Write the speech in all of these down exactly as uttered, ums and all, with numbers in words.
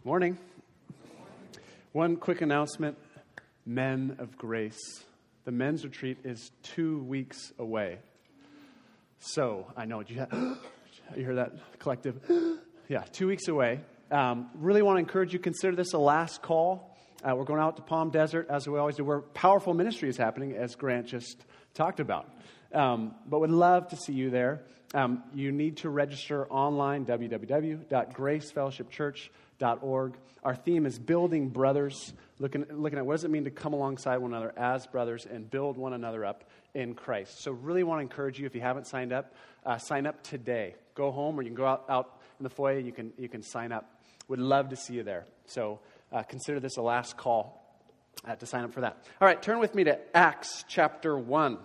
Morning. One quick announcement, Men of Grace. The men's retreat is two weeks away. So, I know, you, you hear that collective? Yeah, two weeks away. Um, really want to encourage you, consider this a last call. Uh, we're going out to Palm Desert, as we always do, where powerful ministry is happening, as Grant just talked about. Um, but would love to see you there. Um, you need to register online, w w w dot grace fellowship church dot org. Our theme is building brothers, looking, looking at what does it mean to come alongside one another as brothers and build one another up in Christ. So really want to encourage you, if you haven't signed up, uh, sign up today. Go home, or you can go out, out in the foyer, you can, you can sign up. Would love to see you there. So uh, consider this a last call uh, to sign up for that. All right, turn with me to Acts chapter one.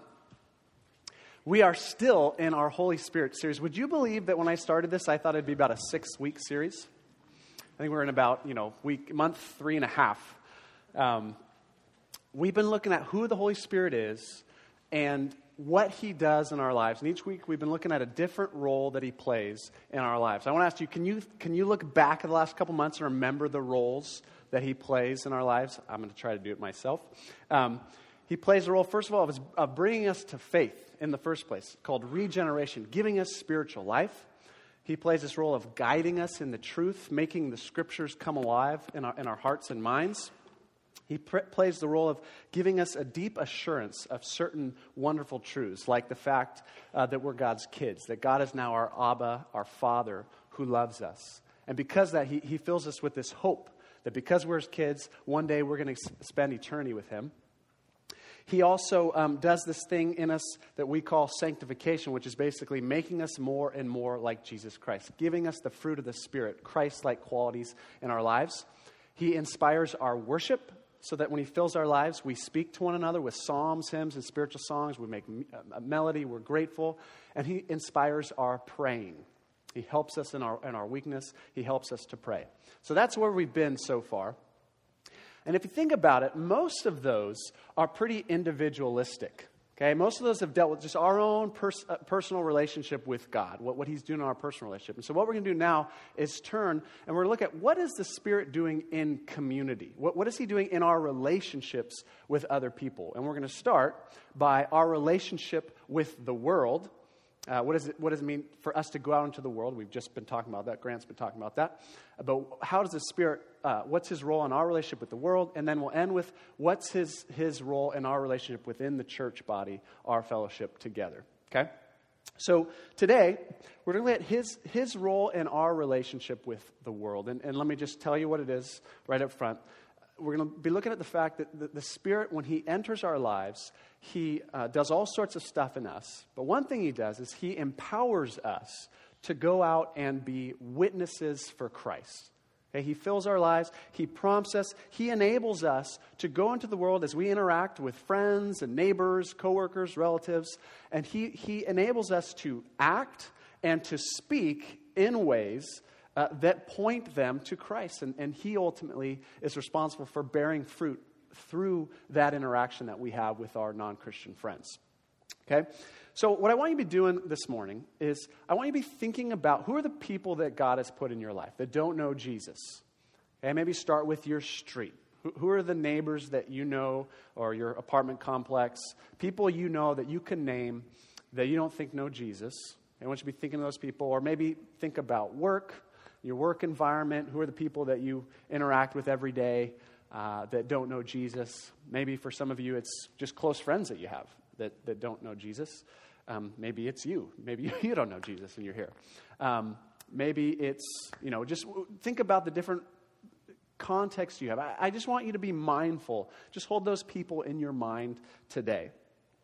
We are still in our Holy Spirit series. Would you believe that when I started this, I thought it'd be about a six-week series? I think we're in about, you know, week, month three and a half. Um, we've been looking at who the Holy Spirit is and what He does in our lives. And each week we've been looking at a different role that He plays in our lives. I want to ask you, can you can you look back at the last couple months and remember the roles that He plays in our lives? I'm going to try to do it myself. Um, he plays a role, first of all, of, of bringing us to faith in the first place, called regeneration, giving us spiritual life. He plays this role of guiding us in the truth, making the Scriptures come alive in our, in our hearts and minds. He pr- plays the role of giving us a deep assurance of certain wonderful truths, like the fact uh, that we're God's kids, that God is now our Abba, our Father, who loves us. And because of that, he, he fills us with this hope that because we're His kids, one day we're going to spend eternity with Him. He also um, does this thing in us that we call sanctification, which is basically making us more and more like Jesus Christ, giving us the fruit of the Spirit, Christ-like qualities in our lives. He inspires our worship so that when He fills our lives, we speak to one another with psalms, hymns, and spiritual songs. We make a melody. We're grateful. And He inspires our praying. He helps us in our, in our weakness. He helps us to pray. So that's where we've been so far. And if you think about it, most of those are pretty individualistic. Okay, most of those have dealt with just our own pers- uh, personal relationship with God, what, what He's doing in our personal relationship. And so what we're going to do now is turn and we're going to look at what is the Spirit doing in community? What, what is He doing in our relationships with other people? And we're going to start by our relationship with the world. Uh, what, is it, what does it mean for us to go out into the world? We've just been talking about that. Grant's been talking about that. But how does the Spirit, uh, what's His role in our relationship with the world? And then we'll end with what's His, his role in our relationship within the church body, our fellowship together. Okay? So today, we're going to look at his, his role in our relationship with the world. And, and let me just tell you what it is right up front. We're going to be looking at the fact that the, the Spirit, when He enters our lives, He uh, does all sorts of stuff in us. But one thing He does is He empowers us to go out and be witnesses for Christ. Okay? He fills our lives. He prompts us. He enables us to go into the world as we interact with friends and neighbors, coworkers, relatives. And He, he enables us to act and to speak in ways Uh, that point them to Christ. And, and He ultimately is responsible for bearing fruit through that interaction that we have with our non-Christian friends. Okay? So what I want you to be doing this morning is I want you to be thinking about who are the people that God has put in your life that don't know Jesus. Okay? Maybe start with your street. Who, who are the neighbors that you know, or your apartment complex, people you know that you can name that you don't think know Jesus. I want you to be thinking of those people. Or maybe think about work, your work environment. Who are the people that you interact with every day uh, that don't know Jesus? Maybe for some of you, it's just close friends that you have that, that don't know Jesus. Um, maybe it's you. Maybe you, you don't know Jesus and you're here. Um, maybe it's, you know, just think about the different contexts you have. I, I just want you to be mindful. Just hold those people in your mind today.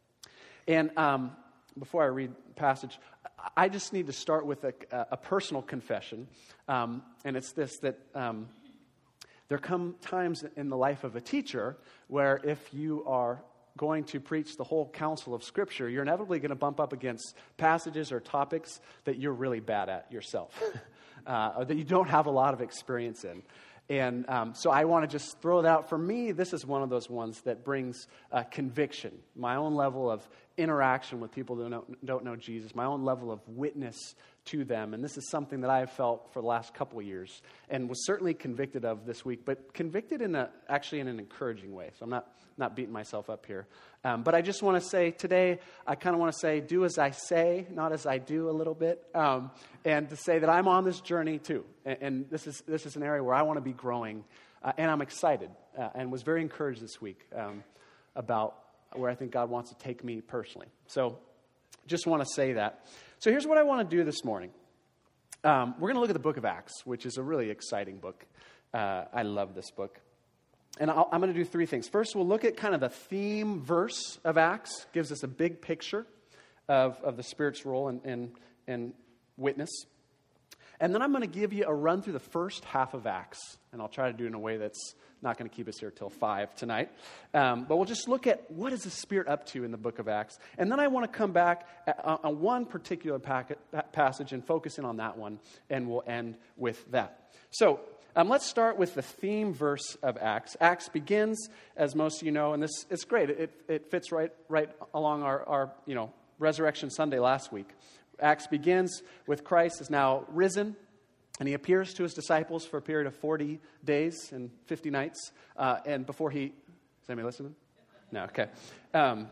And um, before I read the passage, I just need to start with a, a personal confession, um, and it's this, that um, there come times in the life of a teacher where if you are going to preach the whole counsel of Scripture, you're inevitably going to bump up against passages or topics that you're really bad at yourself, uh, or that you don't have a lot of experience in. And um, so I want to just throw it out. For me, this is one of those ones that brings uh, conviction, my own level of interaction with people who don't, don't know Jesus, my own level of witness to them. And this is something that I have felt for the last couple of years and was certainly convicted of this week, but convicted in a, actually in an encouraging way. So I'm not, not beating myself up here. Um, but I just want to say today, I kind of want to say, do as I say, not as I do a little bit. Um, and to say that I'm on this journey too. And, and this is this is an area where I want to be growing. Uh, and I'm excited uh, and was very encouraged this week um, about where I think God wants to take me personally. So just want to say that. So here's what I want to do this morning. Um, we're going to look at the book of Acts, which is a really exciting book. Uh, I love this book. And I'll, I'm going to do three things. First, we'll look at kind of the theme verse of Acts. Gives us a big picture of, of the Spirit's role in, in, in witness. And then I'm going to give you a run through the first half of Acts. And I'll try to do it in a way that's not going to keep us here till five tonight. Um, but we'll just look at what is the Spirit up to in the book of Acts. And then I want to come back on, on one particular packet, passage and focus in on that one. And we'll end with that. So um, let's start with the theme verse of Acts. Acts begins, as most of you know, and this it's great. It, it fits right right along our, our you know Resurrection Sunday last week. Acts begins with Christ is now risen, and he appears to his disciples for a period of forty days and fifty nights. Uh, and before he... Is anybody listening? No, okay. Um,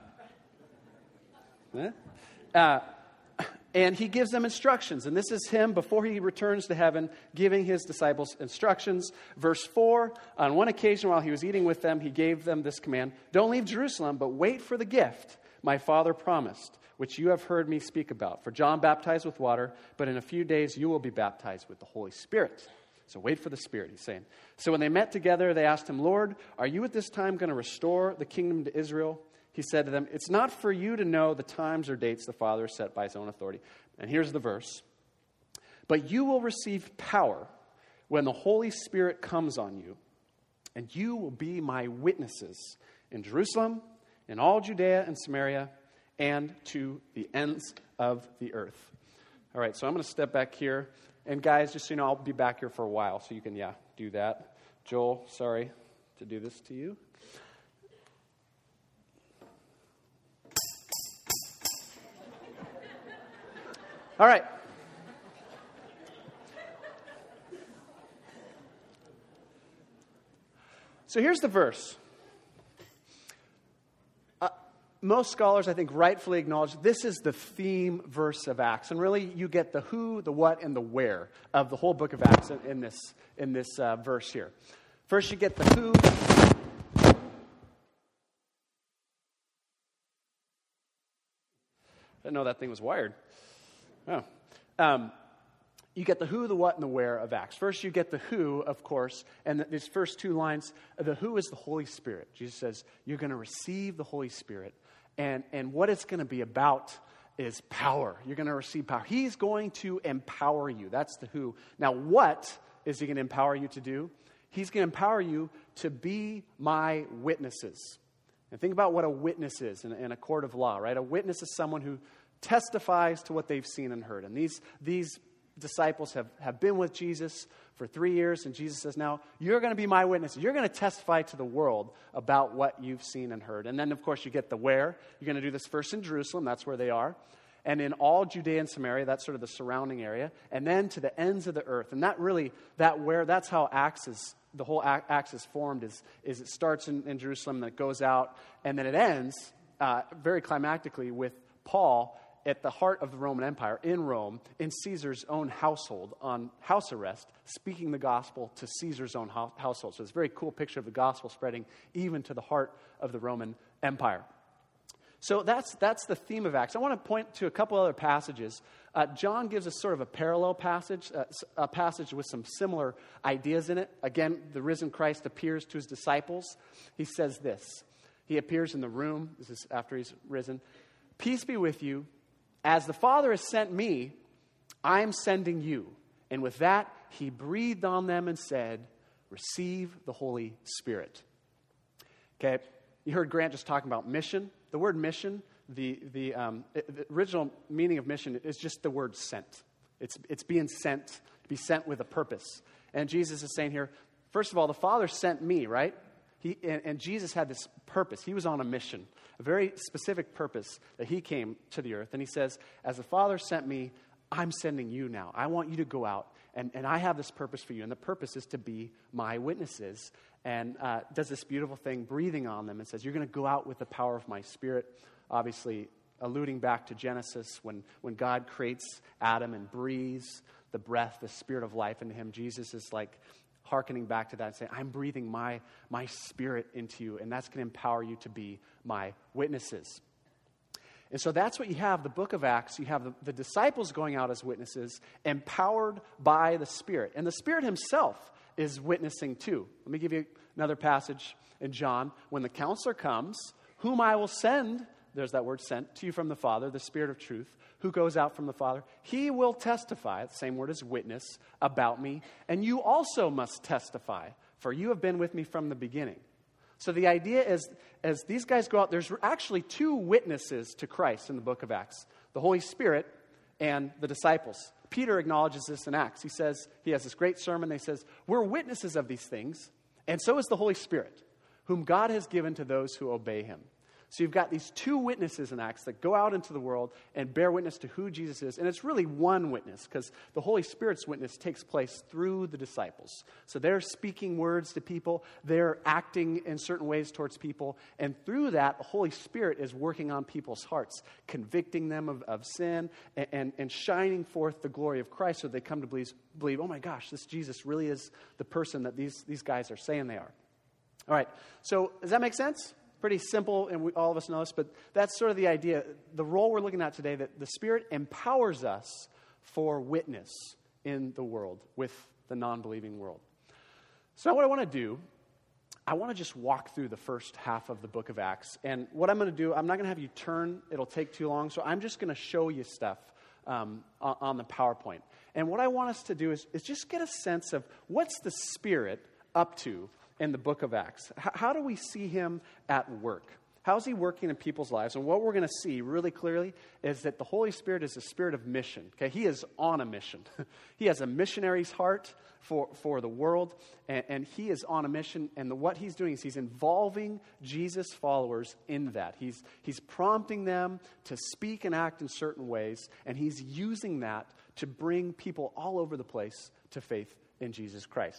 eh? uh, and he gives them instructions. And this is him before he returns to heaven, giving his disciples instructions. Verse four, on one occasion while he was eating with them, he gave them this command: don't leave Jerusalem, but wait for the gift my Father promised, which you have heard me speak about. For John baptized with water, but in a few days you will be baptized with the Holy Spirit. So wait for the Spirit, he's saying. So when they met together, they asked him, Lord, are you at this time going to restore the kingdom to Israel? He said to them, it's not for you to know the times or dates the Father has set by his own authority. And here's the verse. But you will receive power when the Holy Spirit comes on you, and you will be my witnesses in Jerusalem, in all Judea and Samaria, and to the ends of the earth. All right, so I'm going to step back here. And guys, just so you know, I'll be back here for a while, so you can, yeah, do that. Joel, sorry to do this to you. All right. So here's the verse. Uh, most scholars, I think, rightfully acknowledge this is the theme verse of Acts. And really, you get the who, the what, and the where of the whole book of Acts in, in this, in this uh, verse here. First, you get the who. I didn't know that thing was wired. Oh. Um, you get the who, the what, and the where of Acts. First, you get the who, of course, and these first two lines, the who is the Holy Spirit. Jesus says, you're going to receive the Holy Spirit, and, and what it's going to be about is power. You're going to receive power. He's going to empower you. That's the who. Now, what is he going to empower you to do? He's going to empower you to be my witnesses. And think about what a witness is in, in a court of law, right? A witness is someone who testifies to what they've seen and heard. And these these disciples have, have been with Jesus for three years, and Jesus says, now, you're going to be my witnesses. You're going to testify to the world about what you've seen and heard. And then, of course, you get the where. You're going to do this first in Jerusalem. That's where they are. And in all Judea and Samaria, that's sort of the surrounding area. And then to the ends of the earth. And that really, that where, that's how Acts is, the whole Acts is formed, is, is it starts in, in Jerusalem, then it goes out, and then it ends uh, very climactically with Paul at the heart of the Roman Empire, in Rome, in Caesar's own household, on house arrest, speaking the gospel to Caesar's own ho- household. So it's a very cool picture of the gospel spreading even to the heart of the Roman Empire. So that's that's the theme of Acts. I want to point to a couple other passages. Uh, John gives us sort of a parallel passage, uh, a passage with some similar ideas in it. Again, the risen Christ appears to his disciples. He says this. He appears in the room. This is after he's risen. Peace be with you. As the Father has sent me, I am sending you. And with that, he breathed on them and said, receive the Holy Spirit. Okay, you heard Grant just talking about mission. The word mission, the, the, um, the original meaning of mission is just the word sent. It's, it's being sent, to be sent with a purpose. And Jesus is saying here, first of all, the Father sent me, right? He, and, and Jesus had this purpose. He was on a mission, a very specific purpose that he came to the earth. And he says, as the Father sent me, I'm sending you now. I want you to go out, and, and I have this purpose for you. And the purpose is to be my witnesses. And uh, does this beautiful thing, breathing on them, and says, you're going to go out with the power of my Spirit. Obviously, alluding back to Genesis, when, when God creates Adam and breathes the breath, the Spirit of life into him. Jesus is like hearkening back to that and saying, I'm breathing my, my Spirit into you, and that's going to empower you to be my witnesses. And so that's what you have, the book of Acts. You have the, the disciples going out as witnesses, empowered by the Spirit. And the Spirit himself is witnessing too. Let me give you another passage in John. When the counselor comes, whom I will send, there's that word sent, to you from the Father, the Spirit of truth, who goes out from the Father, he will testify, the same word as witness, about me. And you also must testify, for you have been with me from the beginning. So the idea is, as these guys go out, there's actually two witnesses to Christ in the book of Acts, the Holy Spirit and the disciples. Peter acknowledges this in Acts. He says, he has this great sermon. He says, we're witnesses of these things, and so is the Holy Spirit, whom God has given to those who obey him. So you've got these two witnesses in Acts that go out into the world and bear witness to who Jesus is. And it's really one witness, because the Holy Spirit's witness takes place through the disciples. So they're speaking words to people. They're acting in certain ways towards people. And through that, the Holy Spirit is working on people's hearts, convicting them of, of sin and, and, and shining forth the glory of Christ, so they come to believe, believe, oh my gosh, this Jesus really is the person that these, these guys are saying they are. All right, so does that make sense? Pretty simple, and we, all of us know this, but that's sort of the idea. The role we're looking at today, that the Spirit empowers us for witness in the world with the non-believing world. So what I want to do, I want to just walk through the first half of the book of Acts. And what I'm going to do, I'm not going to have you turn. It'll take too long. So I'm just going to show you stuff um, on, on the PowerPoint. And what I want us to do is, is just get a sense of what's the Spirit up to in the book of Acts. H- how do we see him at work? How's he working in people's lives? And what we're going to see really clearly is that the Holy Spirit is a spirit of mission. Okay, he is on a mission. He has a missionary's heart for, for the world, and, and he is on a mission. And the, what he's doing is he's involving Jesus' followers in that. He's, he's prompting them to speak and act in certain ways, and he's using that to bring people all over the place to faith in Jesus Christ.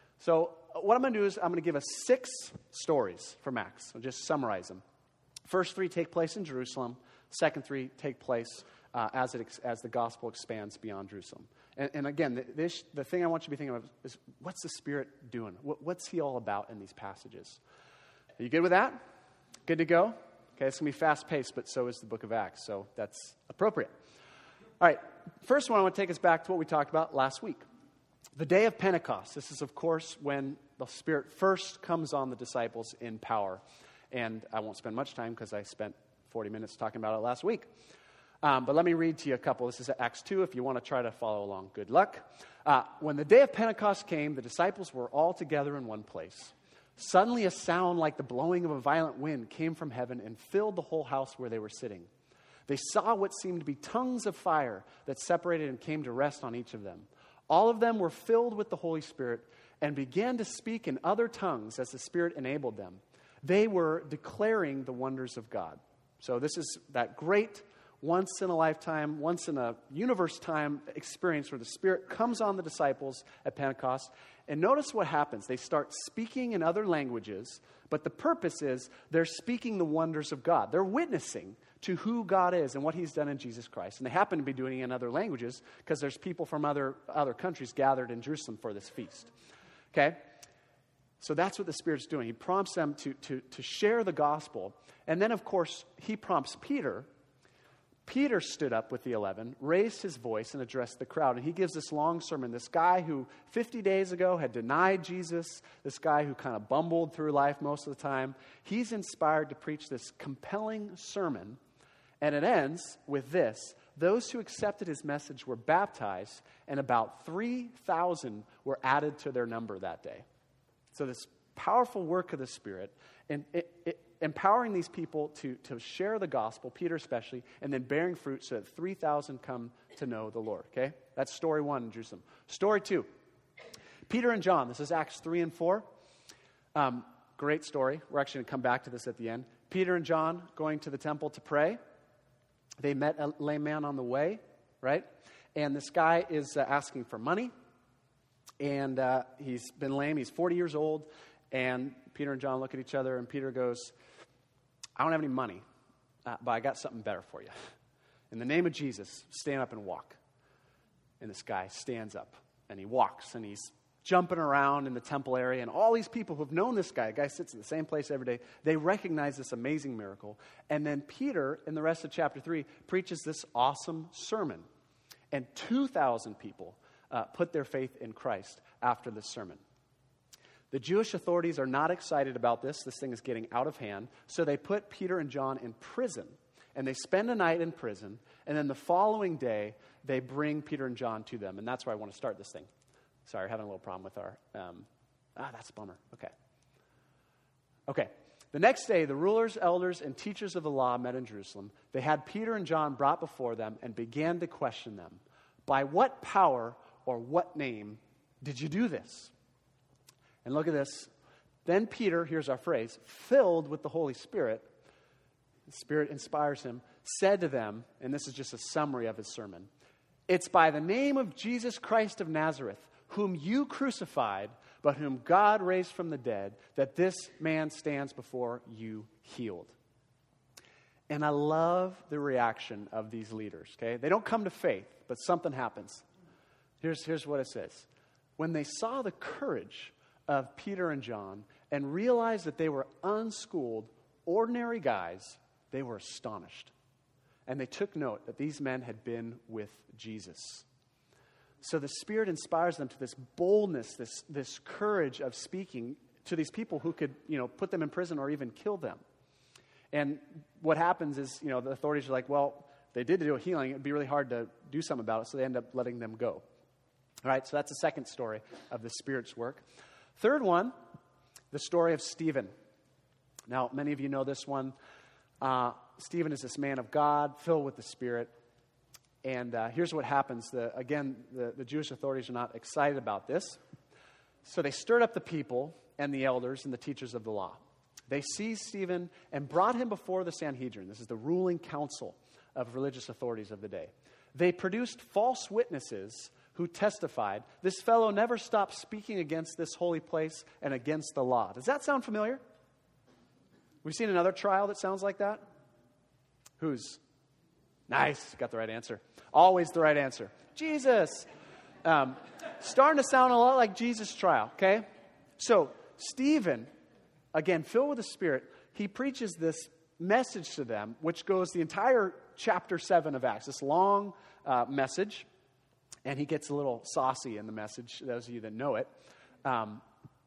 So what I'm going to do is I'm going to give us six stories from Acts. I'll just summarize them. First three take place in Jerusalem. Second three take place uh, as it as the gospel expands beyond Jerusalem. And, and again, the, this, the thing I want you to be thinking of is, what's the Spirit doing? What, what's he all about in these passages? Are you good with that? Good to go? Okay, it's going to be fast-paced, but so is the book of Acts, so that's appropriate. All right, first one I want to take us back to what we talked about last week. The day of Pentecost. This is, of course, when the Spirit first comes on the disciples in power. And I won't spend much time because I spent forty minutes talking about it last week. Um, but let me read to you a couple. This is Acts two. If you want to try to follow along, good luck. Uh, when the day of Pentecost came, the disciples were all together in one place. Suddenly a sound like the blowing of a violent wind came from heaven and filled the whole house where they were sitting. They saw what seemed to be tongues of fire that separated and came to rest on each of them. All of them were filled with the Holy Spirit and began to speak in other tongues as the Spirit enabled them. They were declaring the wonders of God. So this is that great once-in-a-lifetime, once-in-a-universe time experience where the Spirit comes on the disciples at Pentecost. And notice what happens. They start speaking in other languages, but the purpose is they're speaking the wonders of God. They're witnessing to who God is and what he's done in Jesus Christ. And they happen to be doing it in other languages because there's people from other, other countries gathered in Jerusalem for this feast. Okay? So that's what the Spirit's doing. He prompts them to, to, to share the gospel. And then, of course, he prompts Peter. Peter stood up with the eleven, raised his voice, and addressed the crowd. And he gives this long sermon. This guy who fifty days ago had denied Jesus, this guy who kind of bumbled through life most of the time, he's inspired to preach this compelling sermon. And it ends with this: those who accepted his message were baptized, and about three thousand were added to their number that day. So this powerful work of the Spirit, and it, it, empowering these people to, to share the gospel, Peter especially, and then bearing fruit so that three thousand come to know the Lord. Okay? That's story one in Jerusalem. Story two, Peter and John. This is Acts three and four. Um, great story. We're actually going to come back to this at the end. Peter and John going to the temple to pray. They met a lame man on the way, right? And this guy is uh, asking for money. And uh, he's been lame. He's forty years old. And Peter and John look at each other, and Peter goes, I don't have any money, uh, but I got something better for you. In the name of Jesus, stand up and walk. And this guy stands up, and he walks, and he's jumping around in the temple area. And all these people who have known this guy, the guy sits in the same place every day, they recognize this amazing miracle. And then Peter, in the rest of chapter three, preaches this awesome sermon. And two thousand people uh, put their faith in Christ after this sermon. The Jewish authorities are not excited about this. This thing is getting out of hand. So they put Peter and John in prison. And they spend a night in prison. And then the following day, they bring Peter and John to them. And that's where I want to start this thing. Sorry, we're having a little problem with our... Um, ah, that's a bummer. Okay. Okay. The next day, the rulers, elders, and teachers of the law met in Jerusalem. They had Peter and John brought before them and began to question them. By what power or what name did you do this? And look at this. Then Peter, here's our phrase, filled with the Holy Spirit, the Spirit inspires him, said to them, and this is just a summary of his sermon, it's by the name of Jesus Christ of Nazareth, whom you crucified, but whom God raised from the dead, that this man stands before you healed. And I love the reaction of these leaders, okay? They don't come to faith, but something happens. Here's, here's what it says. When they saw the courage of Peter and John and realized that they were unschooled, ordinary guys, they were astonished. And they took note that these men had been with Jesus. So the Spirit inspires them to this boldness, this, this courage of speaking to these people who could, you know, put them in prison or even kill them. And what happens is, you know, the authorities are like, well, they did do a healing. It'd be really hard to do something about it, so they end up letting them go. All right, so that's the second story of the Spirit's work. Third one, the story of Stephen. Now, many of you know this one. Uh, Stephen is this man of God, filled with the Spirit. And uh, here's what happens. The, again, the, the Jewish authorities are not excited about this. So they stirred up the people and the elders and the teachers of the law. They seized Stephen and brought him before the Sanhedrin. This is the ruling council of religious authorities of the day. They produced false witnesses who testified, this fellow never stopped speaking against this holy place and against the law. Does that sound familiar? We've seen another trial that sounds like that. Whose? Nice, got the right answer. Always the right answer. Jesus. Um, starting to sound a lot like Jesus' trial, okay? So, Stephen, again, filled with the Spirit, he preaches this message to them, which goes the entire chapter seven of Acts, this long uh, message. And he gets a little saucy in the message, those of you that know it. Um,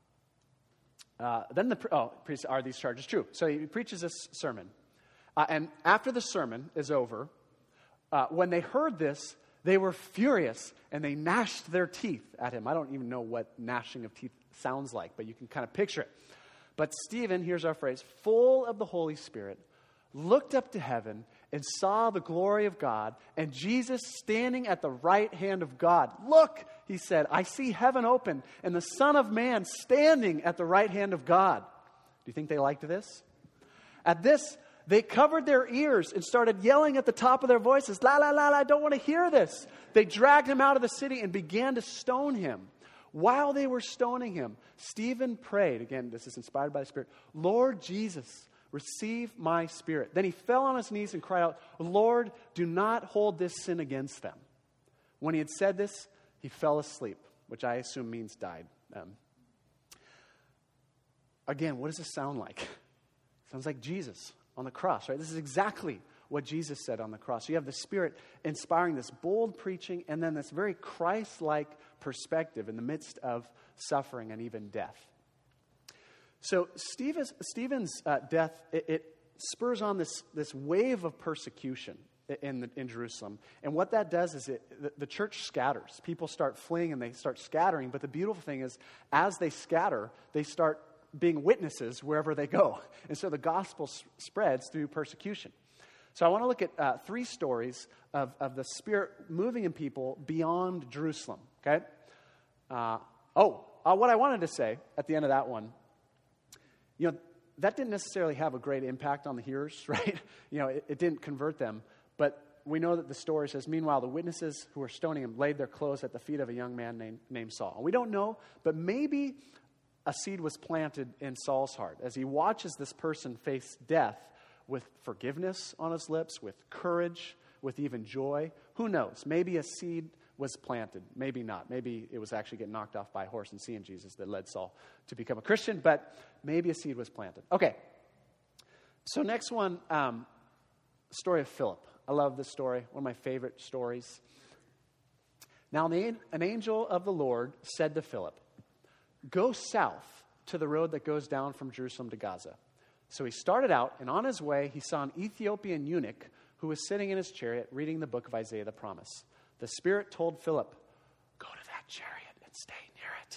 uh, then the, oh, are these charges true? So he preaches this sermon. Uh, and after the sermon is over, uh, when they heard this, they were furious and they gnashed their teeth at him. I don't even know what gnashing of teeth sounds like, but you can kind of picture it. But Stephen, here's our phrase, full of the Holy Spirit, looked up to heaven and saw the glory of God and Jesus standing at the right hand of God. Look, he said, I see heaven open and the Son of Man standing at the right hand of God. Do you think they liked this? At this, they covered their ears and started yelling at the top of their voices, la, la, la, la, I don't want to hear this. They dragged him out of the city and began to stone him. While they were stoning him, Stephen prayed, again, this is inspired by the Spirit, Lord Jesus, receive my spirit. Then he fell on his knees and cried out, Lord, do not hold this sin against them. When he had said this, he fell asleep, which I assume means died. Um, again, what does this sound like? Sounds like Jesus on the cross, right? This is exactly what Jesus said on the cross. So you have the Spirit inspiring this bold preaching and then this very Christ-like perspective in the midst of suffering and even death. So Stephen's, Stephen's uh, death, it, it spurs on this, this wave of persecution in, the, in Jerusalem. And what that does is it, the, the church scatters. People start fleeing and they start scattering. But the beautiful thing is, as they scatter, they start being witnesses wherever they go. And so the gospel s- spreads through persecution. So I want to look at uh, three stories of, of the Spirit moving in people beyond Jerusalem, okay? Uh, oh, uh, what I wanted to say at the end of that one You know, that didn't necessarily have a great impact on the hearers, right? You know, it, it didn't convert them. But we know that the story says, meanwhile, the witnesses who were stoning him laid their clothes at the feet of a young man named, named Saul. And we don't know, but maybe a seed was planted in Saul's heart as he watches this person face death with forgiveness on his lips, with courage, with even joy. Who knows? Maybe a seed was planted. Maybe not. Maybe it was actually getting knocked off by a horse and seeing Jesus that led Saul to become a Christian, but maybe a seed was planted. Okay. So next one, um, story of Philip. I love this story. One of my favorite stories. Now, an angel of the Lord said to Philip, "Go south to the road that goes down from Jerusalem to Gaza." So he started out, and on his way, he saw an Ethiopian eunuch who was sitting in his chariot reading the book of Isaiah the Promise. The Spirit told Philip, "Go to that chariot and stay near it."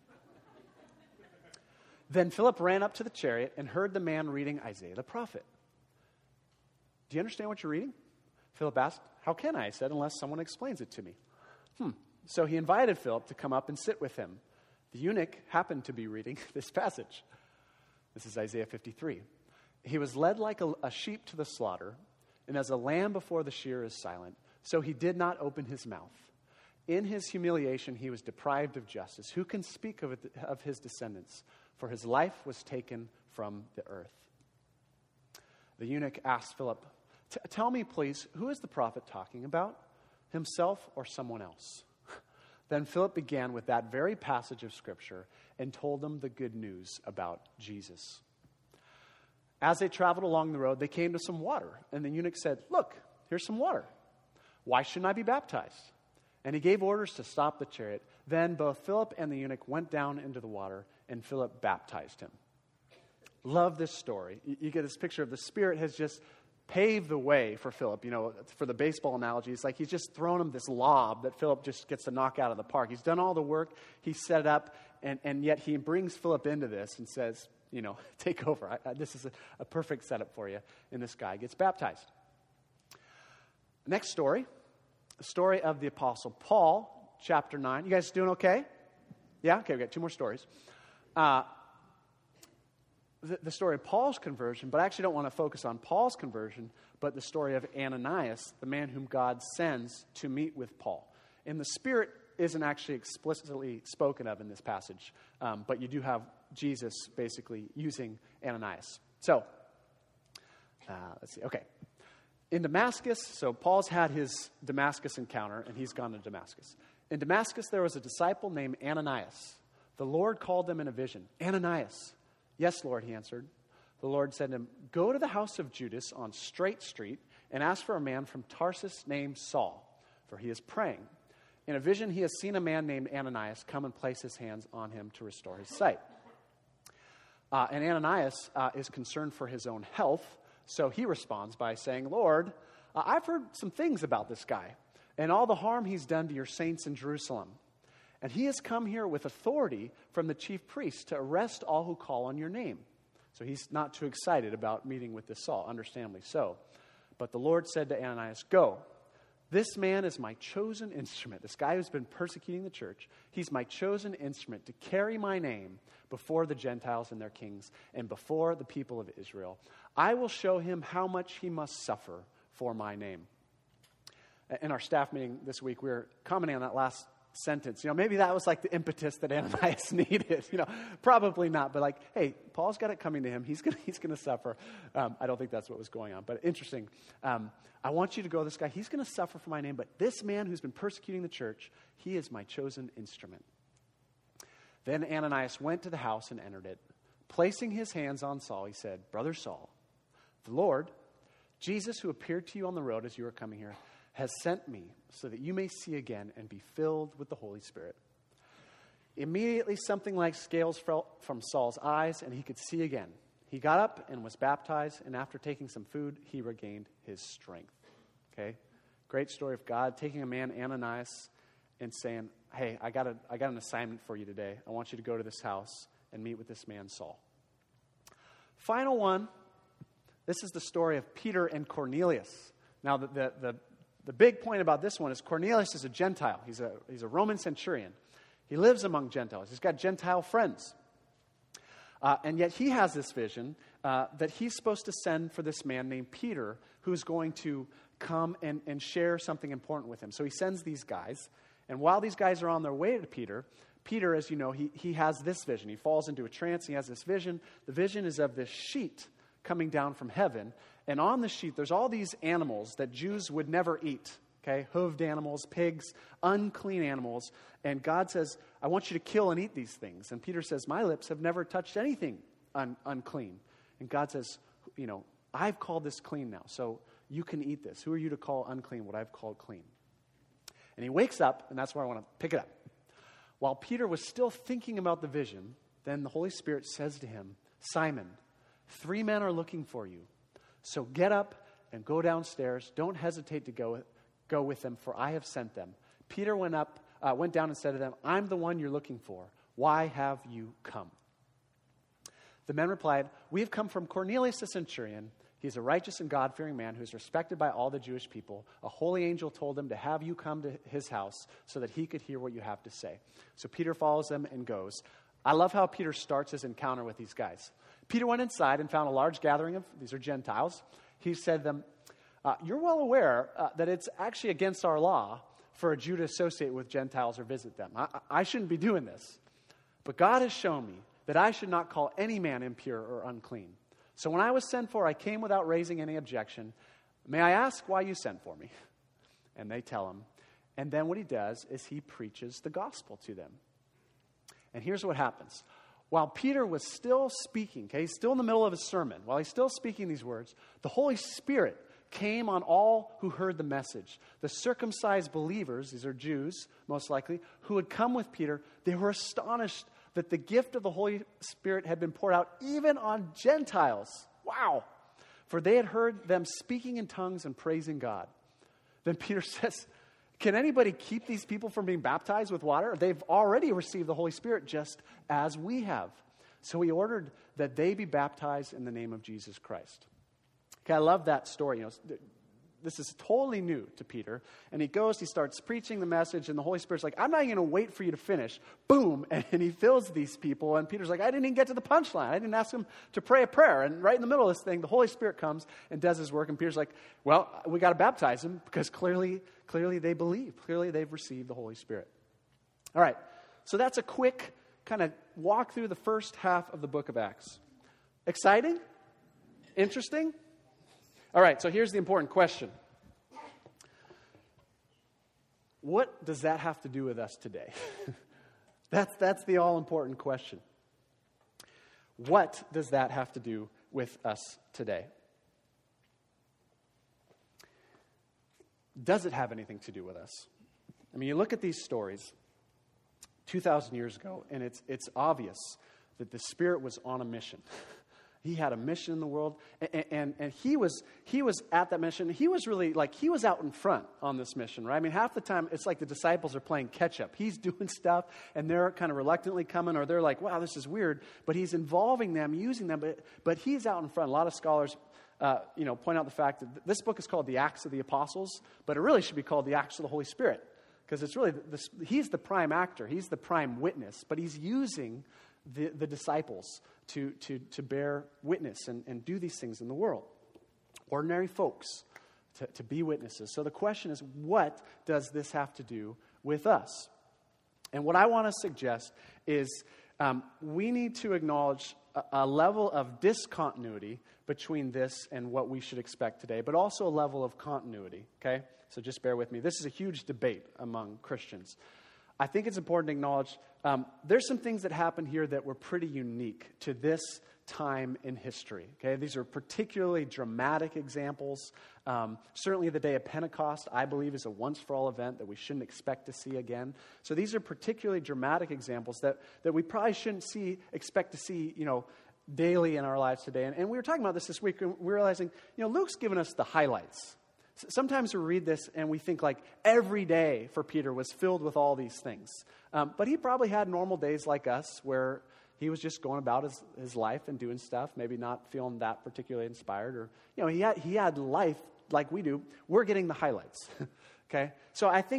Then Philip ran up to the chariot and heard the man reading Isaiah the prophet. "Do you understand what you're reading?" Philip asked. "How can I?" I said, "unless someone explains it to me." Hmm. So he invited Philip to come up and sit with him. The eunuch happened to be reading this passage. This is Isaiah fifty-three. "He was led like a, a sheep to the slaughter, and as a lamb before the shearer is silent, so he did not open his mouth. In his humiliation, he was deprived of justice. Who can speak of, it, of his descendants? For his life was taken from the earth." The eunuch asked Philip, "Tell me, please, who is the prophet talking about? Himself or someone else?" Then Philip began with that very passage of Scripture and told them the good news about Jesus. As they traveled along the road, they came to some water, and the eunuch said, "Look, here's some water. Why shouldn't I be baptized?" And he gave orders to stop the chariot. Then both Philip and the eunuch went down into the water, and Philip baptized him. Love this story. You get this picture of the Spirit has just paved the way for Philip. You know, for the baseball analogy, it's like he's just thrown him this lob that Philip just gets to knock out of the park. He's done all the work. He's set it up, and, and yet he brings Philip into this and says, you know, take over. I, I, this is a, a perfect setup for you. And this guy gets baptized. Next story, the story of the Apostle Paul, chapter nine. You guys doing okay? Yeah? Okay, we got two more stories. Uh, the, the story of Paul's conversion, but I actually don't want to focus on Paul's conversion, but the story of Ananias, the man whom God sends to meet with Paul. And the Spirit isn't actually explicitly spoken of in this passage, um, but you do have Jesus basically using Ananias. So, uh, let's see. Okay. In Damascus, so Paul's had his Damascus encounter, and he's gone to Damascus. In Damascus, there was a disciple named Ananias. The Lord called him in a vision. "Ananias." "Yes, Lord," he answered. The Lord said to him, "Go to the house of Judas on Straight Street and ask for a man from Tarsus named Saul, for he is praying. In a vision, he has seen a man named Ananias come and place his hands on him to restore his sight." Uh, and Ananias uh, is concerned for his own health, so he responds by saying, "Lord, uh, I've heard some things about this guy and all the harm he's done to your saints in Jerusalem. And he has come here with authority from the chief priests to arrest all who call on your name." So he's not too excited about meeting with this Saul, understandably so. But the Lord said to Ananias, "Go. This man is my chosen instrument." This guy who's been persecuting the church, he's my chosen instrument to carry my name before the Gentiles and their kings and before the people of Israel. I will show him how much he must suffer for my name. In our staff meeting this week, we were commenting on that last sentence. You know, maybe that was like the impetus that Ananias needed. You know, probably not. But like, hey, Paul's got it coming to him. He's gonna he's gonna suffer. Um, I don't think that's what was going on. But interesting. Um, I want you to go to this guy. He's going to suffer for my name. But this man who's been persecuting the church, he is my chosen instrument. Then Ananias went to the house and entered it. Placing his hands on Saul, he said, "Brother Saul, the Lord, Jesus, who appeared to you on the road as you were coming here, has sent me so that you may see again and be filled with the Holy Spirit." Immediately something like scales fell from Saul's eyes, and he could see again. He got up and was baptized, and after taking some food, he regained his strength. Okay? Great story of God taking a man, Ananias, and saying, "Hey, I got a, I got an assignment for you today. I want you to go to this house and meet with this man, Saul." Final one. This is the story of Peter and Cornelius. Now, the, the, the The big point about this one is Cornelius is a Gentile. He's a, he's a Roman centurion. He lives among Gentiles. He's got Gentile friends. Uh, and yet he has this vision uh, that he's supposed to send for this man named Peter, who's going to come and, and share something important with him. So he sends these guys. And while these guys are on their way to Peter, Peter, as you know, he, he has this vision. He falls into a trance. He has this vision. The vision is of this sheet coming down from heaven. And on the sheet, there's all these animals that Jews would never eat. Okay, hooved animals, pigs, unclean animals. And God says, I want you to kill and eat these things. And Peter says, my lips have never touched anything un- unclean. And God says, you know, I've called this clean now, so you can eat this. Who are you to call unclean what I've called clean? And he wakes up, and that's where I want to pick it up. While Peter was still thinking about the vision, then the Holy Spirit says to him, Simon, three men are looking for you. So get up and go downstairs. Don't hesitate to go Go with them, for I have sent them. Peter went up, uh, went down and said to them, I'm the one you're looking for. Why have you come? The men replied, we have come from Cornelius the centurion. He's a righteous and God-fearing man who is respected by all the Jewish people. A holy angel told him to have you come to his house so that he could hear what you have to say. So Peter follows them and goes. I love how Peter starts his encounter with these guys. Peter went inside and found a large gathering of, these are Gentiles. He said to them, Uh, you're well aware uh, that it's actually against our law for a Jew to associate with Gentiles or visit them. I, I shouldn't be doing this. But God has shown me that I should not call any man impure or unclean. So when I was sent for, I came without raising any objection. May I ask why you sent for me? And they tell him. And then what he does is he preaches the gospel to them. And here's what happens. While Peter was still speaking, okay, he's still in the middle of his sermon, while he's still speaking these words, the Holy Spirit came on all who heard the message. The circumcised believers, these are Jews, most likely, who had come with Peter, they were astonished that the gift of the Holy Spirit had been poured out even on Gentiles. Wow! For they had heard them speaking in tongues and praising God. Then Peter says, can anybody keep these people from being baptized with water? They've already received the Holy Spirit just as we have. So he ordered that they be baptized in the name of Jesus Christ. Okay, I love that story. You know, this is totally new to Peter. And he goes, he starts preaching the message, and the Holy Spirit's like, I'm not even going to wait for you to finish. Boom! And, and he fills these people. And Peter's like, I didn't even get to the punchline. I didn't ask him to pray a prayer. And right in the middle of this thing, the Holy Spirit comes and does his work. And Peter's like, well, we got to baptize him because clearly, clearly they believe. Clearly they've received the Holy Spirit. All right, so that's a quick kind of walk through the first half of the book of Acts. Exciting? Interesting? All right, so here's the important question. What does that have to do with us today? that's, that's the all-important question. What does that have to do with us today? Does it have anything to do with us? I mean, you look at these stories two thousand years ago, and it's, it's obvious that the Spirit was on a mission. He had a mission in the world, and, and, and he was he was at that mission. He was really, like, he was out in front on this mission, right? I mean, half the time, it's like the disciples are playing catch-up. He's doing stuff, and they're kind of reluctantly coming, or they're like, wow, this is weird. But he's involving them, using them, but, but he's out in front. A lot of scholars, uh, you know, point out the fact that this book is called the Acts of the Apostles, but it really should be called the Acts of the Holy Spirit, because it's really, this, he's the prime actor. He's the prime witness, but he's using the, the disciples to, to, to bear witness and, and do these things in the world. Ordinary folks to, to be witnesses. So the question is, what does this have to do with us? And what I want to suggest is um, we need to acknowledge a, a level of discontinuity between this and what we should expect today, but also a level of continuity, okay? So just bear with me. This is a huge debate among Christians. I think it's important to acknowledge um, there's some things that happen here that were pretty unique to this time in history. Okay, these are particularly dramatic examples. Um, certainly the day of Pentecost, I believe, is a once-for-all event that we shouldn't expect to see again. So these are particularly dramatic examples that, that we probably shouldn't see, expect to see, you know, daily in our lives today. And, and we were talking about this this week, and we're realizing, you know, Luke's given us the highlights. Sometimes we read this and we think like every day for Peter was filled with all these things. Um, but he probably had normal days like us where he was just going about his, his life and doing stuff, maybe not feeling that particularly inspired. Or, you know, he had, he had life like we do. We're getting the highlights, okay? So I think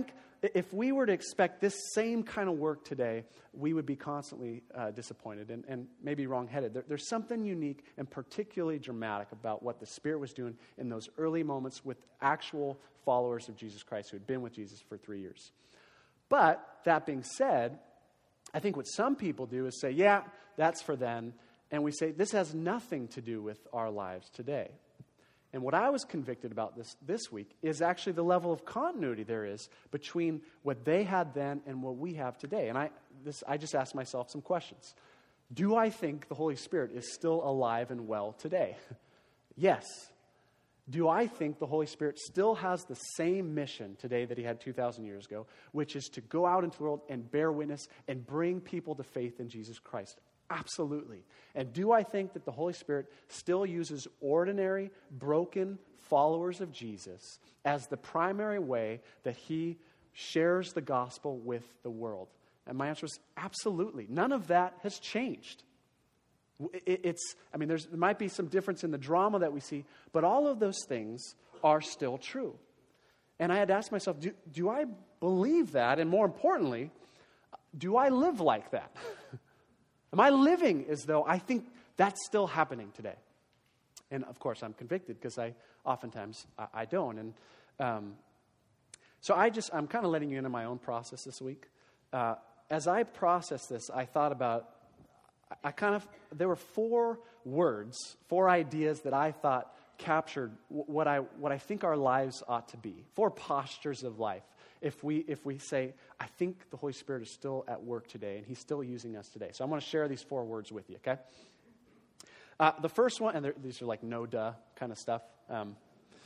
If we were to expect this same kind of work today, we would be constantly uh, disappointed and, and maybe wrong-headed. There, there's something unique and particularly dramatic about what the Spirit was doing in those early moments with actual followers of Jesus Christ who had been with Jesus for three years. But that being said, I think what some people do is say, yeah, that's for then. And we say, this has nothing to do with our lives today. And what I was convicted about this this week is actually the level of continuity there is between what they had then and what we have today. And I this I just asked myself some questions. Do I think the Holy Spirit is still alive and well today? Yes. Do I think the Holy Spirit still has the same mission today that he had two thousand years ago, which is to go out into the world and bear witness and bring people to faith in Jesus Christ? Absolutely. And do I think that the Holy Spirit still uses ordinary, broken followers of Jesus as the primary way that he shares the gospel with the world? And my answer is absolutely. None of that has changed. It's, I mean, there's, there might be some difference in the drama that we see, but all of those things are still true. And I had to ask myself, do, do I believe that? And more importantly, do I live like that? Am I living as though I think that's still happening today? And of course, I'm convicted because I oftentimes I, I don't. And um, so I just, I'm kind of letting you into my own process this week. Uh, as I process this, I thought about, I kind of, there were four words, four ideas that I thought captured what I what I think our lives ought to be. Four postures of life. If we if we say, I think the Holy Spirit is still at work today and he's still using us today. So I'm going to share these four words with you, okay? Uh, the first one, and these are like no duh kind of stuff. Um,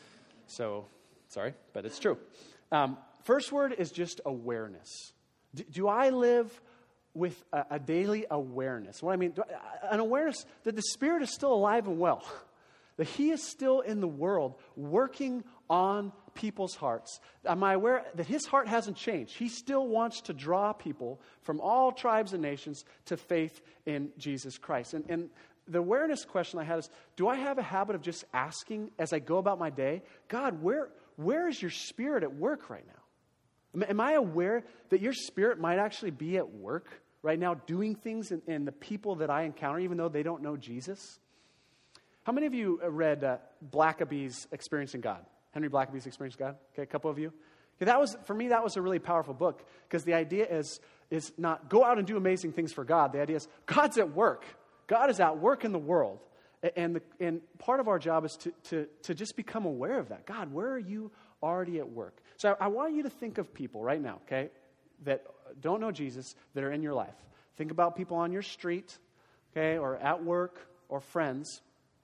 so, sorry, but it's true. Um, first word is just awareness. Do, do I live with a, a daily awareness? What I mean, do I, an awareness that the Spirit is still alive and well. That he is still in the world working on people's hearts. Am I aware that his heart hasn't changed? He still wants to draw people from all tribes and nations to faith in Jesus Christ. And, and the awareness question I had is, do I have a habit of just asking as I go about my day, God, where where is your Spirit at work right now? Am, am I aware that your Spirit might actually be at work right now doing things in, in the people that I encounter, even though they don't know Jesus? How many of you read uh, Blackaby's Experiencing God? Henry Blackaby's Experiencing God? Okay, a couple of you. Okay, that was, for me, that was a really powerful book because the idea is, is not go out and do amazing things for God. The idea is God's at work. God is at work in the world. And, the, and part of our job is to, to, to just become aware of that. God, where are you already at work? So I, I want you to think of people right now, okay, that don't know Jesus, that are in your life. Think about people on your street, okay, or at work, or friends.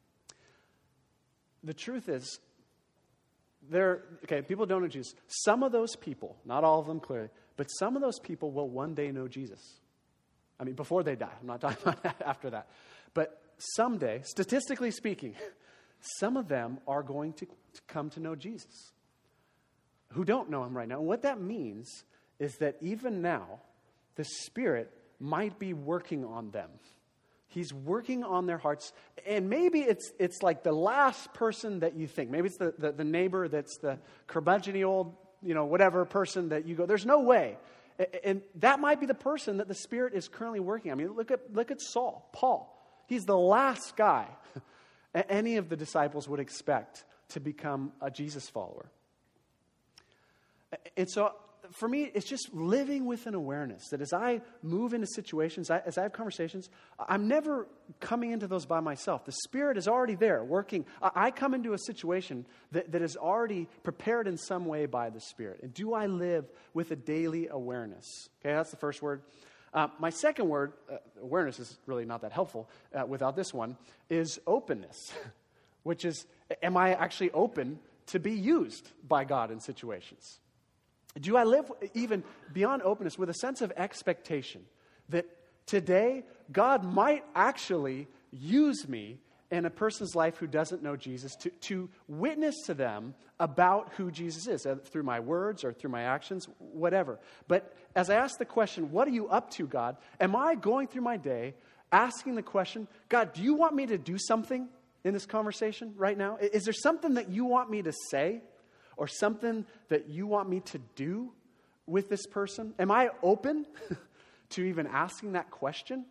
The truth is, there, okay, people don't know Jesus. Some of those people, not all of them clearly, but some of those people will one day know Jesus. I mean, before they die. I'm not talking about that after that. But someday, statistically speaking, some of them are going to, to come to know Jesus who don't know him right now. And what that means is that even now, the Spirit might be working on them. He's working on their hearts. And maybe it's it's like the last person that you think. Maybe it's the, the, the neighbor that's the curmudgeon-y old, you know, whatever person that you go, there's no way. And that might be the person that the Spirit is currently working on. I mean, look at look at Saul, Paul. He's the last guy any of the disciples would expect to become a Jesus follower. And so for me, it's just living with an awareness that as I move into situations, as I have conversations, I'm never coming into those by myself. The Spirit is already there working. I come into a situation that, that is already prepared in some way by the Spirit. And do I live with a daily awareness? Okay, that's the first word. Uh, my second word, uh, awareness is really not that helpful uh, without this one, is openness, which is, am I actually open to be used by God in situations? Do I live even beyond openness with a sense of expectation that today God might actually use me in a person's life who doesn't know Jesus to, to witness to them about who Jesus is, through my words or through my actions, whatever. But as I ask the question, what are you up to, God? Am I going through my day asking the question, God, do you want me to do something in this conversation right now? Is there something that you want me to say? Or something that you want me to do? with this person? Am I open to even asking that question?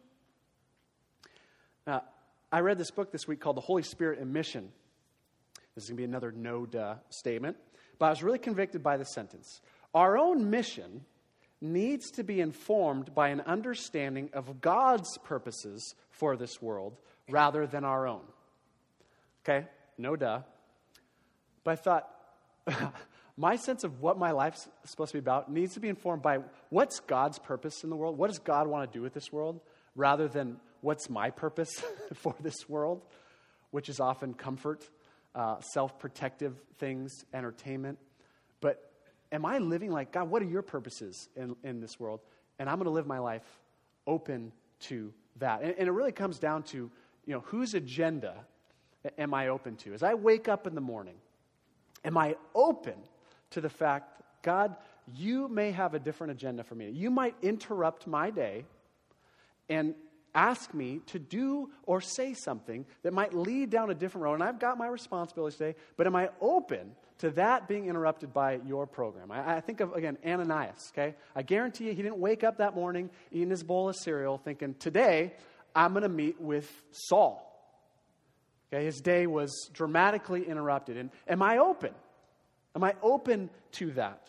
Uh, I read this book this week called The Holy Spirit and Mission. This is going to be another no-duh statement. But I was really convicted by this sentence. Our own mission needs to be informed by an understanding of God's purposes for this world rather than our own. Okay? No duh. But I thought, my sense of what my life's supposed to be about needs to be informed by what's God's purpose in the world? What does God want to do with this world? Rather than what's my purpose for this world, which is often comfort, uh, self-protective things, entertainment. But am I living like, God, what are your purposes in, in this world? And I'm going to live my life open to that. And, and it really comes down to, you know, whose agenda am I open to? As I wake up in the morning, am I open to the fact, God, you may have a different agenda for me. You might interrupt my day and ask me to do or say something that might lead down a different road. And I've got my responsibilities today, but am I open to that being interrupted by your program? I, I think of, again, Ananias, okay? I guarantee you he didn't wake up that morning eating his bowl of cereal thinking, today I'm going to meet with Saul. Okay, his day was dramatically interrupted. And am I open? Am I open to that?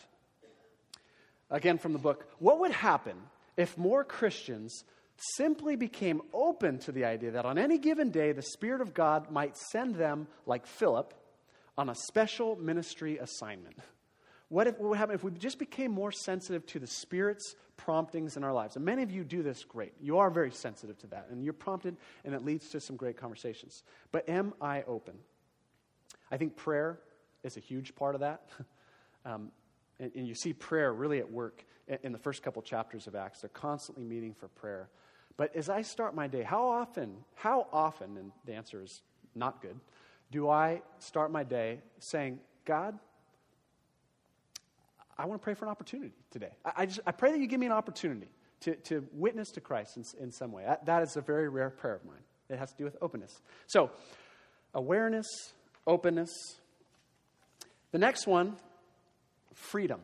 Again, from the book, what would happen if more Christians simply became open to the idea that on any given day, the Spirit of God might send them, like Philip, on a special ministry assignment? What, if, what would happen if we just became more sensitive to the Spirit's promptings in our lives? And many of you do this great. You are very sensitive to that, and you're prompted, and it leads to some great conversations. But am I open? I think prayer is a huge part of that. um, and, and you see prayer really at work in, in the first couple chapters of Acts. They're constantly meeting for prayer. But as I start my day, how often, how often, and the answer is not good, do I start my day saying, God, I want to pray for an opportunity today. I, I, just, I pray that you give me an opportunity to, to witness to Christ in, in some way. That, that is a very rare prayer of mine. It has to do with openness. So, awareness, openness. The next one, freedom.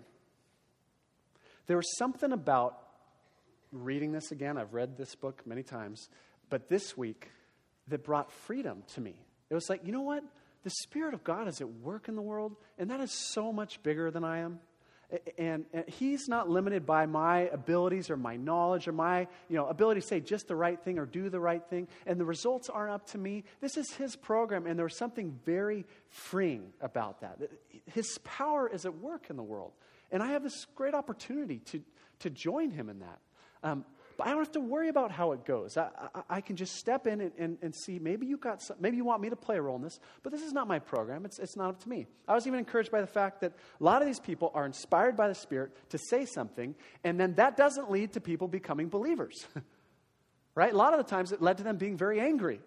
There was something about reading this again. I've read this book many times, but this week that brought freedom to me. It was like, you know what? The Spirit of God is at work in the world, and that is so much bigger than I am. And, and he's not limited by my abilities or my knowledge or my, you know, ability to say just the right thing or do the right thing. And the results aren't up to me. This is his program, and there's something very freeing about that. His power is at work in the world. And I have this great opportunity to, to join him in that. Um, but I don't have to worry about how it goes. I, I, I can just step in and, and, and see, maybe you got some, maybe you want me to play a role in this, but this is not my program. It's, it's not up to me. I was even encouraged by the fact that a lot of these people are inspired by the Spirit to say something, and then that doesn't lead to people becoming believers. Right? A lot of the times it led to them being very angry.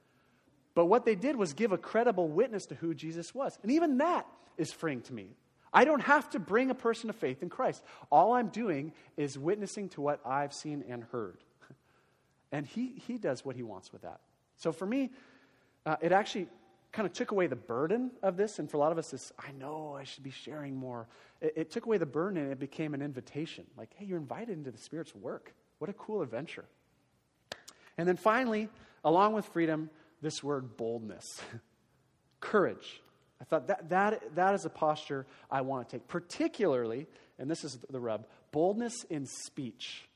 But what they did was give a credible witness to who Jesus was. And even that is freeing to me. I don't have to bring a person to faith in Christ. All I'm doing is witnessing to what I've seen and heard. And he, he does what he wants with that. So for me, uh, it actually kind of took away the burden of this. And for a lot of us, this, I know I should be sharing more. It, it took away the burden, and it became an invitation. Like, hey, you're invited into the Spirit's work. What a cool adventure. And then finally, along with freedom, this word boldness. Courage. I thought that, that that is a posture I want to take, particularly, and this is the rub, boldness in speech.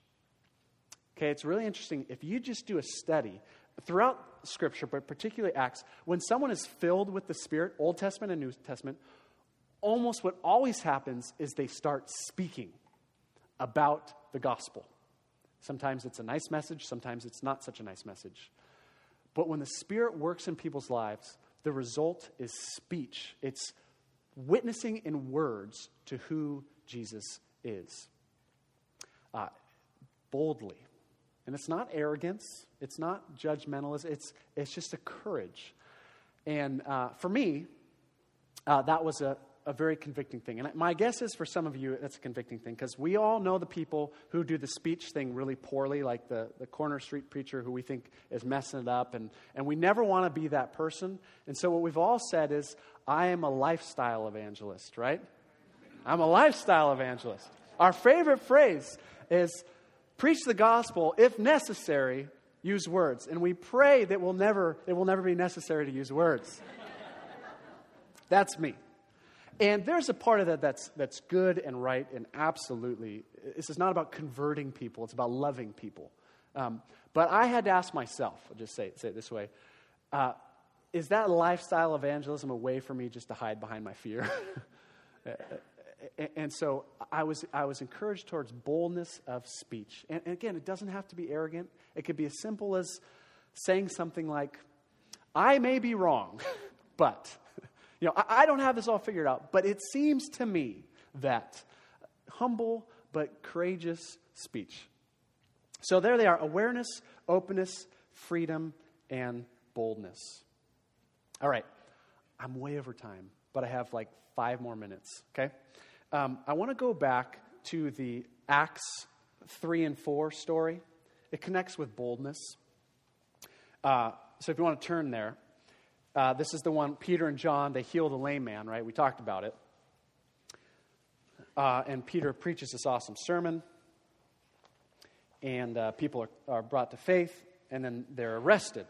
Okay, it's really interesting. If you just do a study throughout Scripture, but particularly Acts, when someone is filled with the Spirit, Old Testament and New Testament, almost what always happens is they start speaking about the gospel. Sometimes it's a nice message, sometimes it's not such a nice message. But when the Spirit works in people's lives, the result is speech. It's witnessing in words to who Jesus is. Uh, boldly. And it's not arrogance. It's not judgmentalism. It's, it's just a courage. And uh, for me, uh, that was a, a very convicting thing. And my guess is for some of you, that's a convicting thing, because we all know the people who do the speech thing really poorly, like the, the corner street preacher who we think is messing it up, and, and we never want to be that person. And so what we've all said is, I am a lifestyle evangelist, right? I'm a lifestyle evangelist. Our favorite phrase is preach the gospel, if necessary, use words. And we pray that we'll never, it will never be necessary to use words. That's me. And there's a part of that that's, that's good and right and absolutely. This is not about converting people. It's about loving people. Um, but I had to ask myself, I'll just say it, say it this way, uh, is that lifestyle evangelism a way for me just to hide behind my fear? And so I was I was encouraged towards boldness of speech. And, and again, it doesn't have to be arrogant. It could be as simple as saying something like, I may be wrong, but, you know, I, I don't have this all figured out, but it seems to me that humble but courageous speech. So there they are, awareness, openness, freedom, and boldness. All right, I'm way over time, but I have like five more minutes, okay? Um, I want to go back to the Acts three and four story. It connects with boldness. Uh, so if you want to turn there, uh, this is the one, Peter and John, they heal the lame man, right? We talked about it. Uh, and Peter preaches this awesome sermon. And uh, people are, are brought to faith, and then they're arrested.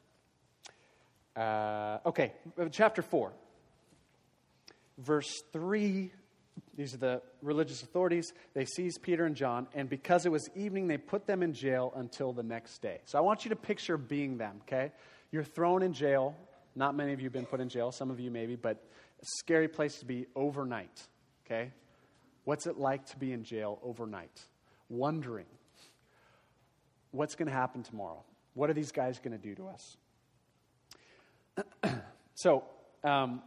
Uh, okay, chapter four. Verse three, these are the religious authorities. They seized Peter and John, and because it was evening, they put them in jail until the next day. So I want you to picture being them, okay? You're thrown in jail. Not many of you have been put in jail. Some of you maybe, but a scary place to be overnight, okay? What's it like to be in jail overnight? Wondering, what's going to happen tomorrow? What are these guys going to do to us? so, um...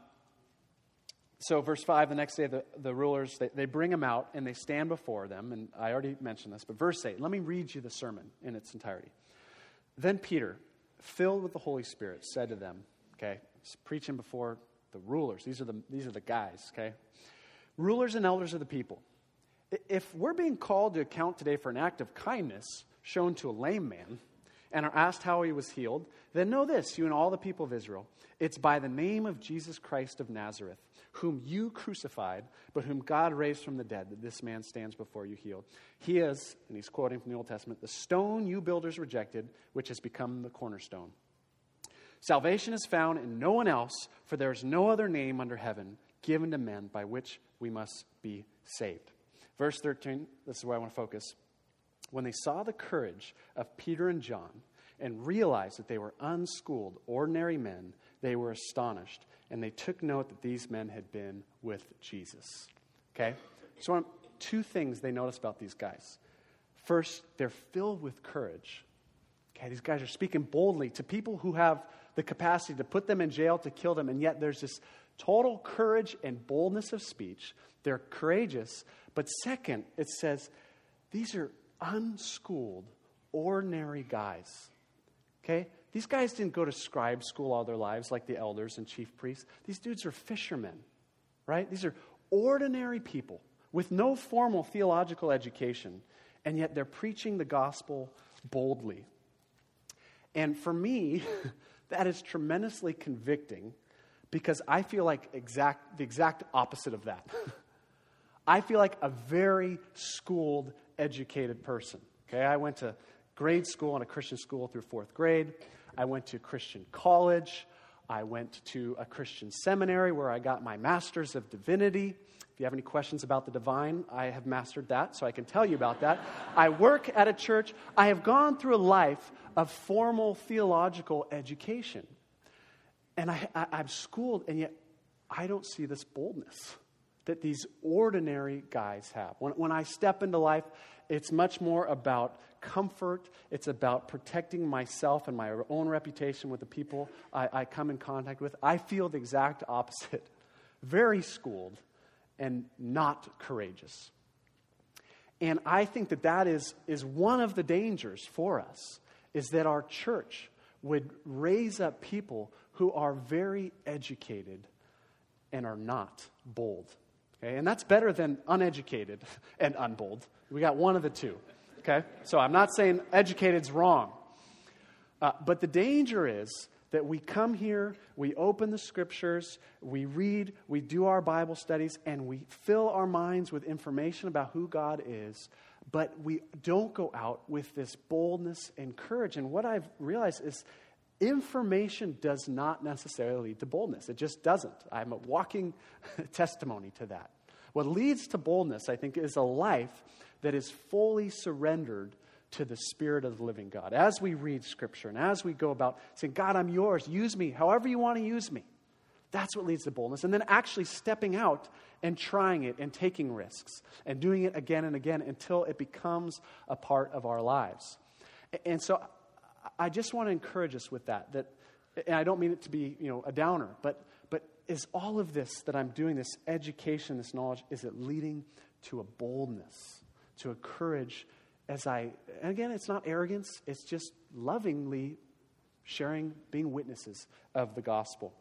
So verse five, the next day the, the rulers, they, they bring him out and they stand before them. And I already mentioned this, but verse eight, let me read you the sermon in its entirety. Then Peter, filled with the Holy Spirit, said to them, okay, he's preaching before the rulers. These are the, these are the guys, okay? Rulers and elders of the people. If we're being called to account today for an act of kindness shown to a lame man and are asked how he was healed, then know this, you and all the people of Israel, it's by the name of Jesus Christ of Nazareth, whom you crucified, but whom God raised from the dead, that this man stands before you healed. He is, and he's quoting from the Old Testament, the stone you builders rejected, which has become the cornerstone. Salvation is found in no one else, for there is no other name under heaven given to men by which we must be saved. Verse thirteen, this is where I want to focus. When they saw the courage of Peter and John and realized that they were unschooled, ordinary men, they were astonished, and they took note that these men had been with Jesus. Okay? So I want two things they notice about these guys. First, they're filled with courage. Okay, these guys are speaking boldly to people who have the capacity to put them in jail, to kill them, and yet there's this total courage and boldness of speech. They're courageous. But second, it says, these are unschooled, ordinary guys. Okay? These guys didn't go to scribe school all their lives like the elders and chief priests. These dudes are fishermen, right? These are ordinary people with no formal theological education, and yet they're preaching the gospel boldly. And for me, that is tremendously convicting because I feel like exact the exact opposite of that. I feel like a very schooled, educated person. Okay, I went to grade school and a Christian school through fourth grade. I went to Christian college. I went to a Christian seminary where I got my master's of divinity. If you have any questions about the divine, I have mastered that, so I can tell you about that. I work at a church. I have gone through a life of formal theological education. And I, I, I'm schooled, and yet I don't see this boldness that these ordinary guys have. When, when I step into life, it's much more about comfort. It's about protecting myself and my own reputation with the people I, I come in contact with. I feel the exact opposite. Very schooled and not courageous. And I think that that is, is one of the dangers for us, is that our church would raise up people who are very educated and are not bold. Okay? And that's better than uneducated and unbold. We got one of the two. Okay? So I'm not saying educated's wrong. Uh, but the danger is That we come here, we open the scriptures, we read, we do our Bible studies, and we fill our minds with information about who God is, but we don't go out with this boldness and courage. And what I've realized is information does not necessarily lead to boldness. It just doesn't. I'm a walking testimony to that. What leads to boldness, I think, is a life that is fully surrendered to the Spirit of the living God. As we read Scripture and as we go about saying, God, I'm yours, use me however you want to use me. That's what leads to boldness. And then actually stepping out and trying it and taking risks and doing it again and again until it becomes a part of our lives. And so I just want to encourage us with that. That, and I don't mean it to be, you know, a downer, but but is all of this that I'm doing, this education, this knowledge, is it leading to a boldness, to a courage as I, and again, it's not arrogance, it's just lovingly sharing, being witnesses of the gospel.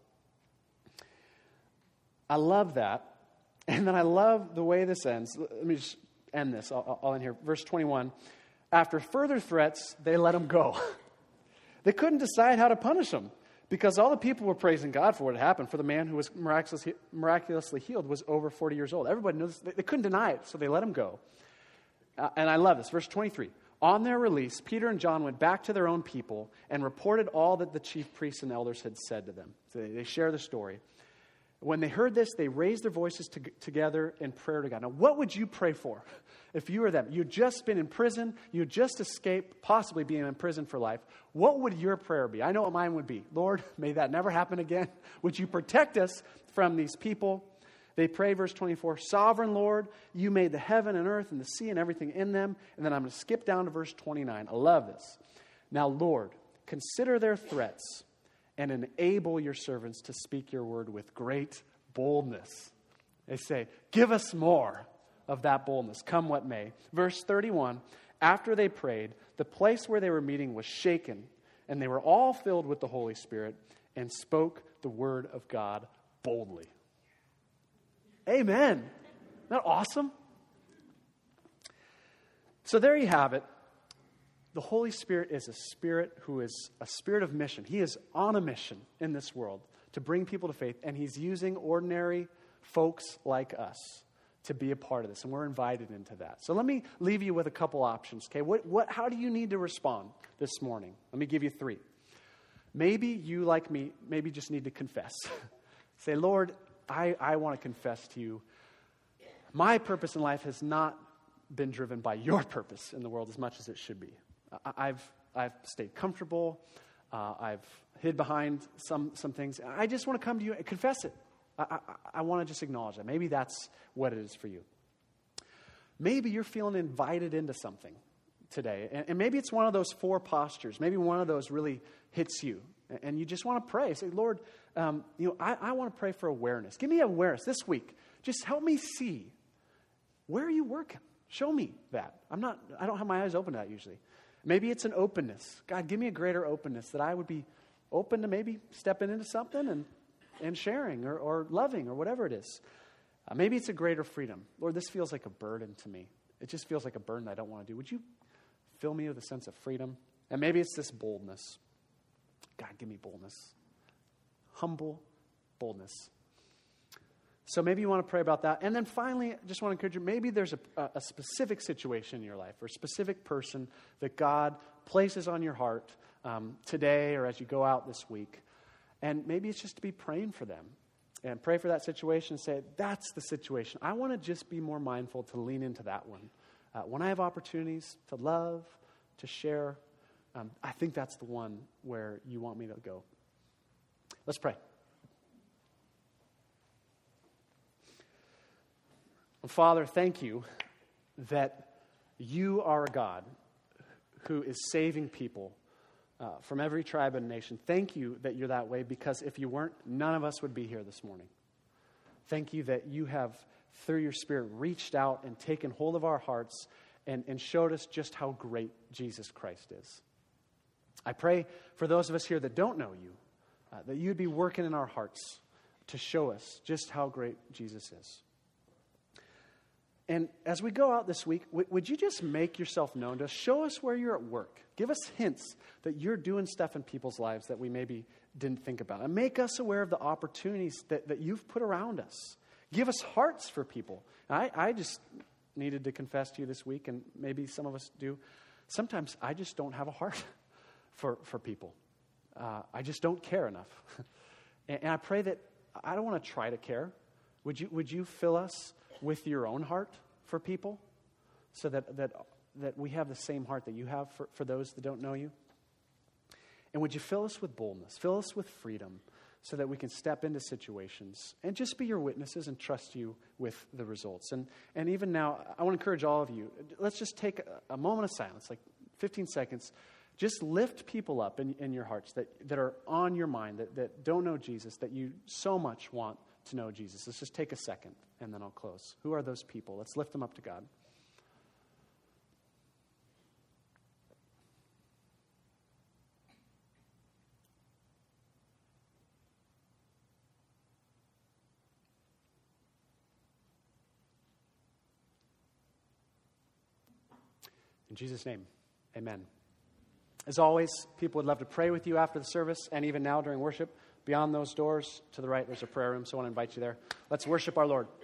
I love that. And then I love the way this ends. Let me just end this. I'll, I'll end here. Verse twenty-one. After further threats, they let him go. They couldn't decide how to punish him because all the people were praising God for what had happened. For the man who was miraculously, miraculously healed was over forty years old. Everybody knows they, they couldn't deny it, so they let him go. Uh, and I love this. Verse twenty-three. On their release, Peter and John went back to their own people and reported all that the chief priests and elders had said to them. So they, they share the story. When they heard this, they raised their voices to, together in prayer to God. Now, what would you pray for if you were them? You'd just been in prison. You'd just escaped possibly being in prison for life. What would your prayer be? I know what mine would be. Lord, may that never happen again. Would you protect us from these people? They pray, verse twenty-four, Sovereign Lord, you made the heaven and earth and the sea and everything in them. And then I'm going to skip down to verse twenty-nine. I love this. Now, Lord, consider their threats and enable your servants to speak your word with great boldness. They say, give us more of that boldness, come what may. Verse thirty-one, after they prayed, the place where they were meeting was shaken, and they were all filled with the Holy Spirit and spoke the word of God boldly. Amen. Isn't that awesome? So there you have it. The Holy Spirit is a spirit who is a spirit of mission. He is on a mission in this world to bring people to faith, and he's using ordinary folks like us to be a part of this, and we're invited into that. So let me leave you with a couple options, okay? What, what, how do you need to respond this morning? Let me give you three. Maybe you, like me, maybe just need to confess. Say, Lord, I, I want to confess to you, my purpose in life has not been driven by your purpose in the world as much as it should be. I've I've stayed comfortable. Uh, I've hid behind some some things. I just want to come to you and confess it. I, I, I want to just acknowledge that. Maybe that's what it is for you. Maybe you're feeling invited into something today. And, and maybe it's one of those four postures. Maybe one of those really hits you. And you just want to pray. Say, Lord, um, you know, I, I want to pray for awareness. Give me awareness this week. Just help me see. Where are you working? Show me that. I'm not, I don't have my eyes open to that usually. Maybe it's an openness. God, give me a greater openness that I would be open to maybe stepping into something and, and sharing or, or loving or whatever it is. Uh, maybe it's a greater freedom. Lord, this feels like a burden to me. It just feels like a burden I don't want to do. Would you fill me with a sense of freedom? And maybe it's this boldness. God, give me boldness. Humble boldness. So maybe you want to pray about that. And then finally, I just want to encourage you, maybe there's a, a specific situation in your life or a specific person that God places on your heart um, today or as you go out this week. And maybe it's just to be praying for them and pray for that situation and say, that's the situation. I want to just be more mindful to lean into that one. Uh, when I have opportunities to love, to share, um, I think that's the one where you want me to go. Let's pray. Father, thank you that you are a God who is saving people uh, from every tribe and nation. Thank you that you're that way, because if you weren't, none of us would be here this morning. Thank you that you have, through your Spirit, reached out and taken hold of our hearts and, and showed us just how great Jesus Christ is. I pray for those of us here that don't know you, uh, that you'd be working in our hearts to show us just how great Jesus is. And as we go out this week, w- would you just make yourself known to us? Show us where you're at work. Give us hints that you're doing stuff in people's lives that we maybe didn't think about. And make us aware of the opportunities that, that you've put around us. Give us hearts for people. I, I just needed to confess to you this week, and maybe some of us do. Sometimes I just don't have a heart for, for people. Uh, I just don't care enough. and, and I pray that I don't want to try to care. Would you, would you fill us with your own heart for people so that, that, that we have the same heart that you have for, for those that don't know you? And would you fill us with boldness, fill us with freedom so that we can step into situations and just be your witnesses and trust you with the results. And, and even now, I want to encourage all of you, let's just take a, a moment of silence, like fifteen seconds. Just lift people up in, in your hearts that, that are on your mind, that, that don't know Jesus, that you so much want to know Jesus. Let's just take a second, and then I'll close. Who are those people? Let's lift them up to God. In Jesus' name, amen. As always, people would love to pray with you after the service, and even now during worship. Beyond those doors to the right, there's a prayer room, so I want to invite you there. Let's worship our Lord.